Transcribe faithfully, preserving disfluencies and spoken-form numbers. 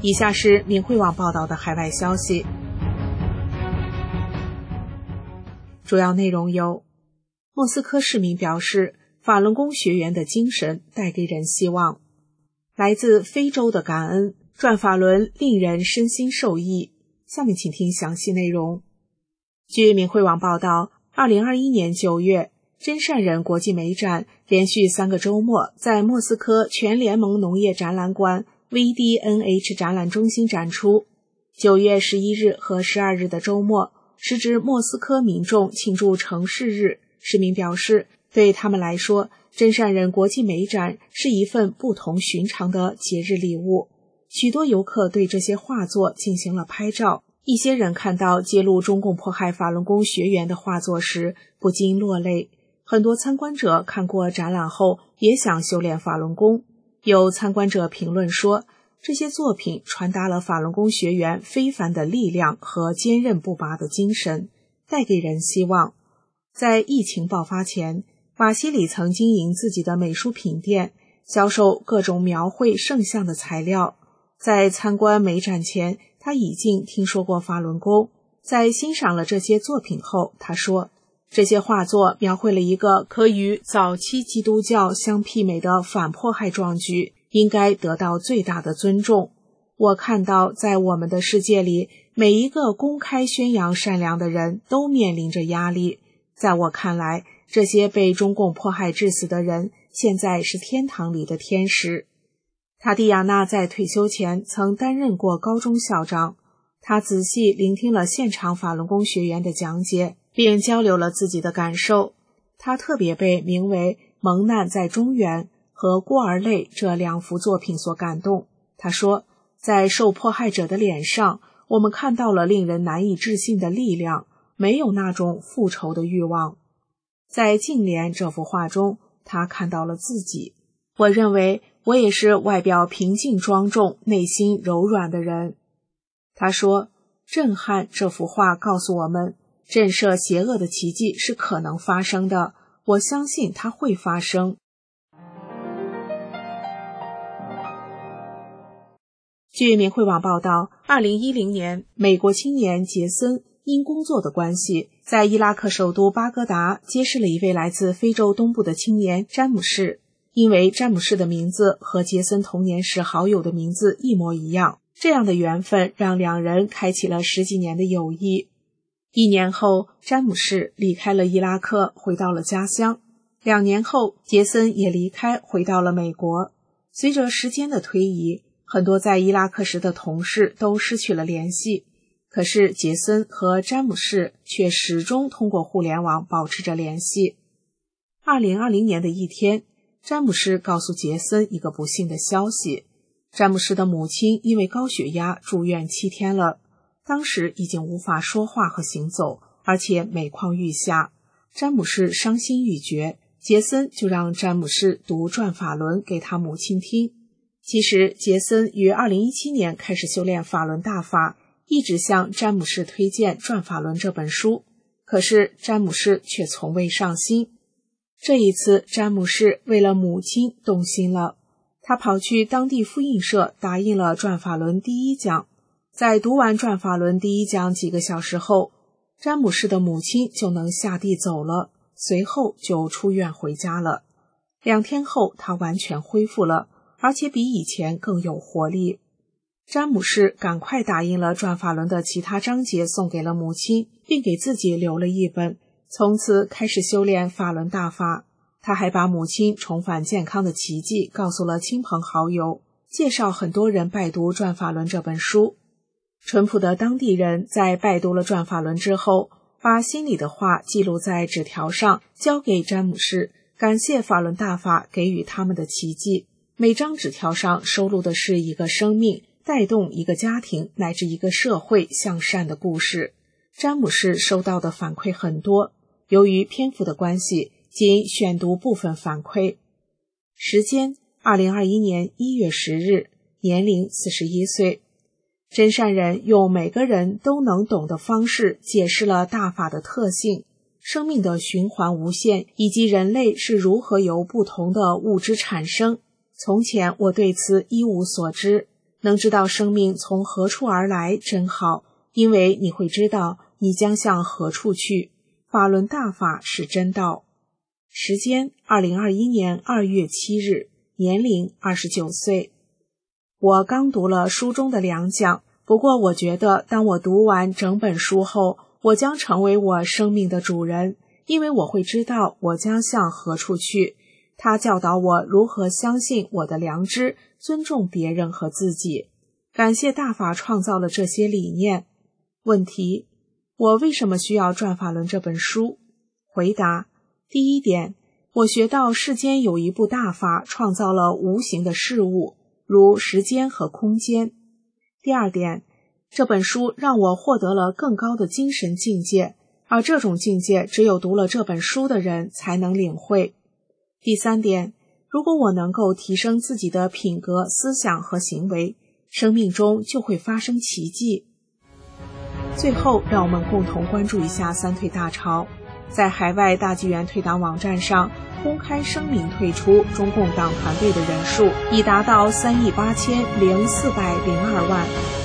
以下是明慧网报道的海外消息，主要内容有：莫斯科市民表示，法轮功学员的精神带给人希望；来自非洲的感恩，转法轮令人身心受益。下面请听详细内容。据明慧网报道，二零二一年九月，真善人国际美展连续三个周末在莫斯科全联盟农业展览馆 V D N H 展览中心展出。九月十一日和十二日的周末是指莫斯科民众庆祝城市日。市民表示，对他们来说，真善人国际美展是一份不同寻常的节日礼物。许多游客对这些画作进行了拍照，一些人看到揭露中共迫害法轮功学员的画作时不禁落泪。很多参观者看过展览后也想修炼法轮功。有参观者评论说，这些作品传达了法轮功学员非凡的力量和坚韧不拔的精神，带给人希望。在疫情爆发前，瓦西里曾经营自己的美术品店，销售各种描绘圣像的材料。在参观美展前，他已经听说过法轮功。在欣赏了这些作品后，他说，这些画作描绘了一个可与早期基督教相媲美的反迫害壮举，应该得到最大的尊重。我看到在我们的世界里，每一个公开宣扬善良的人都面临着压力。在我看来，这些被中共迫害致死的人现在是天堂里的天使。塔蒂亚娜在退休前曾担任过高中校长，她仔细聆听了现场法轮功学员的讲解，并交流了自己的感受。她特别被名为《蒙难在中原》和《孤儿泪》这两幅作品所感动。她说，在受迫害者的脸上，我们看到了令人难以置信的力量，没有那种复仇的欲望。在净莲这幅画中，她看到了自己。我认为我也是外表平静庄重，内心柔软的人。他说，震撼这幅画告诉我们，震慑邪恶的奇迹是可能发生的，我相信它会发生。据明慧网报道，二零一零年，美国青年杰森因工作的关系，在伊拉克首都巴格达结识了一位来自非洲东部的青年詹姆士。因为詹姆士的名字和杰森童年时好友的名字一模一样，这样的缘分让两人开启了十几年的友谊。一年后，詹姆士离开了伊拉克，回到了家乡。两年后，杰森也离开，回到了美国。随着时间的推移，很多在伊拉克时的同事都失去了联系，可是杰森和詹姆士却始终通过互联网保持着联系。二零二零年的一天，詹姆士告诉杰森一个不幸的消息，詹姆士的母亲因为高血压住院七天了，当时已经无法说话和行走，而且每况愈下。詹姆士伤心欲绝，杰森就让詹姆士读转法轮给他母亲听。其实杰森于二零一七年开始修炼法轮大法，一直向詹姆士推荐转法轮这本书，可是詹姆士却从未上心。这一次，詹姆士为了母亲动心了，他跑去当地复印社打印了转法轮第一讲。在读完转法轮第一讲几个小时后，詹姆士的母亲就能下地走了，随后就出院回家了。两天后，他完全恢复了，而且比以前更有活力。詹姆士赶快打印了转法轮的其他章节送给了母亲，并给自己留了一本，从此开始修炼法轮大法。他还把母亲重返健康的奇迹告诉了亲朋好友，介绍很多人拜读转法轮这本书。淳朴的当地人在拜读了转法轮之后，把心里的话记录在纸条上，交给詹姆士，感谢法轮大法给予他们的奇迹。每张纸条上收录的是一个生命，带动一个家庭乃至一个社会向善的故事。詹姆士收到的反馈很多，由于篇幅的关系，仅选读部分反馈。时间二零二一年一月十日，年龄四十一岁。真善人用每个人都能懂的方式解释了大法的特性，生命的循环无限，以及人类是如何由不同的物质产生。从前我对此一无所知， 能知道生命从何处而来真好，因为你会知道你将向何处去。法轮大法是真道。时间二零二一年二月七日，年龄二十九岁。我刚读了书中的两讲，不过我觉得当我读完整本书后，我将成为我生命的主人，因为我会知道我将向何处去。他教导我如何相信我的良知，尊重别人和自己。感谢大法创造了这些理念。问题：我为什么需要《转法轮》这本书？回答：第一点，我学到世间有一部大法创造了无形的事物，如时间和空间。第二点，这本书让我获得了更高的精神境界，而这种境界只有读了这本书的人才能领会。第三点，如果我能够提升自己的品格、思想和行为，生命中就会发生奇迹。最后，让我们共同关注一下三退大潮。在海外大纪元退党网站上公开声明退出中共党团队的人数已达到三亿八千零四百零二万。